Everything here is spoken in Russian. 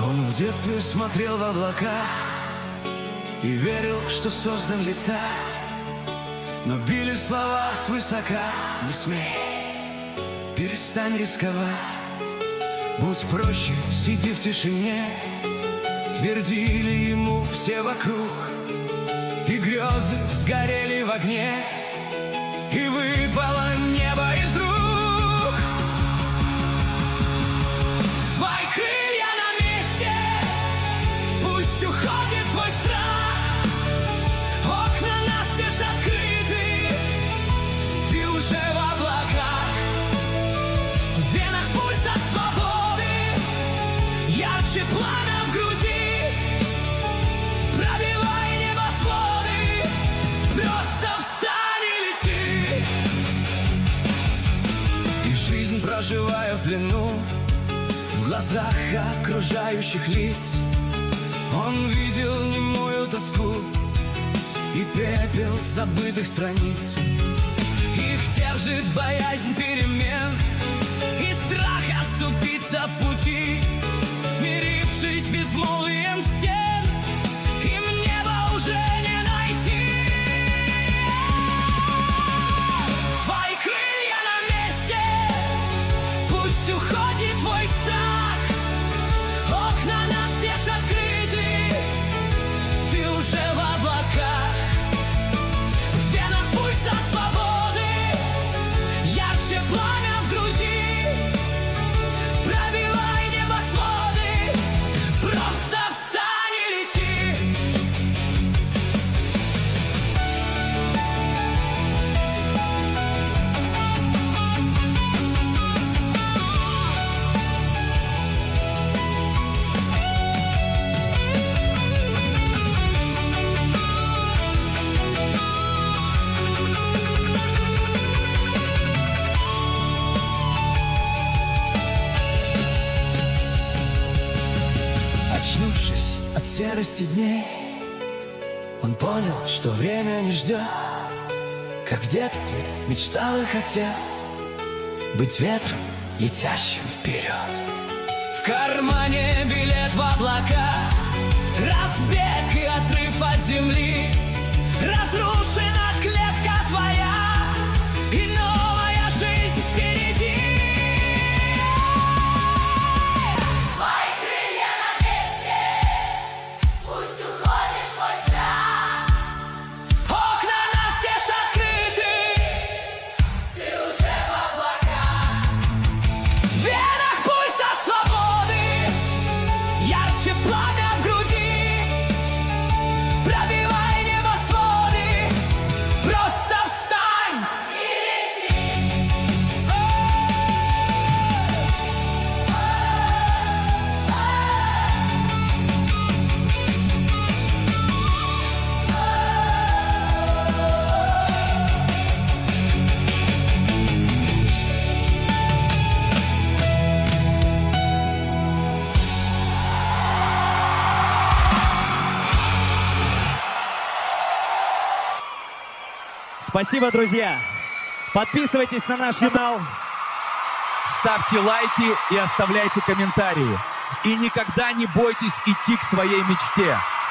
Он в детстве смотрел в облака и верил, что создан летать. Но били слова свысока: не смей, перестань рисковать. Будь проще, сиди в тишине, твердили ему все вокруг. И грезы сгорели в огне, и выпало небо из рук. Твои крылья на месте, пусть уходит твой страх. Окна настежь открыты, ты уже в облаках. В венах пульс от свободы, ярче пламя в груди. Пробивай небосводы, просто встань и лети. И жизнь, проживая в плену, в глазах окружающих лиц, он видел немую тоску и пепел забытых страниц. Их держит боязнь перемен и страх оступиться в пути. Смирившись безмолвием стен, им небо уже не найти. Твои крылья на месте, пусть уходит твой страх. Окна настежь открыты, ты уже в облаках. В венах пульс от свободы, ярче пламя в груди. Пробивай небосводы, просто встань и лети. Очнувшись от серости дней, он понял, что время не ждет. Как в детстве мечтал и хотел быть ветром, летящим вперед. В кармане билет в облака, разбег и отрыв от земли. Разрушена клетка твоя, и новая жизнь впереди. Твои крылья на месте, пусть уходит твой страх. Окна настежь открыты, Ты уже в облаках. в венах пульс от свободы, ярче пламя в груди. Пробивай небосводы, просто встань И лети. Спасибо, друзья. Подписывайтесь на наш канал. Ставьте лайки и оставляйте комментарии. И никогда не бойтесь идти к своей мечте.